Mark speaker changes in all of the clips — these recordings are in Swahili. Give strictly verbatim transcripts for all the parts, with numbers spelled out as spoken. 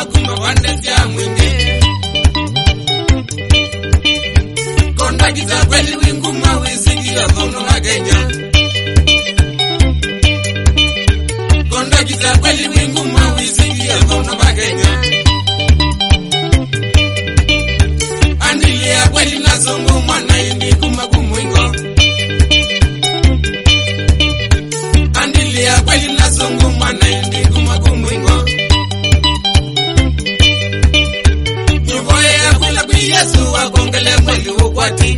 Speaker 1: kumbe wandesia mwingi. Kondagiza kweli wingu mawisikia kono wa Kenya. Kondagiza kweli wingu mawisikia kono wa Kenya. Andilia kweli nazongo mwana indi kumakumwingo. Andilia kweli nazongo mwana indi kumakumwingo. Nyuvoye ya kula kui Yesu wakongele kweli ukwati.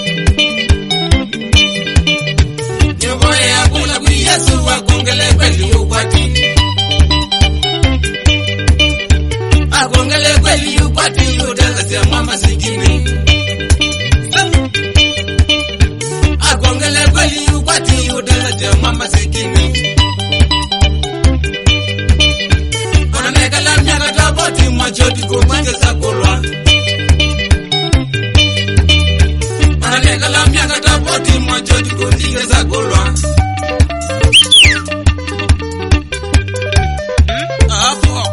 Speaker 1: Nyuvoye ya kula kui Yesu wakongele kweli ukwati. Akongele kweli ukwati udelesia mama sikini. Akongele kweli ukwati udelesia mama sikini. Onanekala miaka taboti machoti kumanje sakolwa. Onanekala miaka taboti machoti kumanje sakolwa. Afo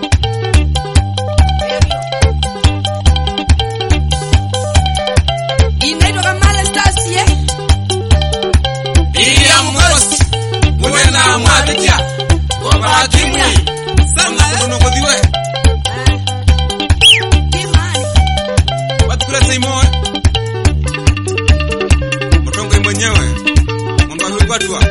Speaker 2: Inaitwa kama Anastasia.
Speaker 1: iya mgosi mwena mwabitia waba kimwi sama kuno kodiwe
Speaker 2: Kimani.
Speaker 1: watukula seimo mtongo mwenyewe mwamba huyu watu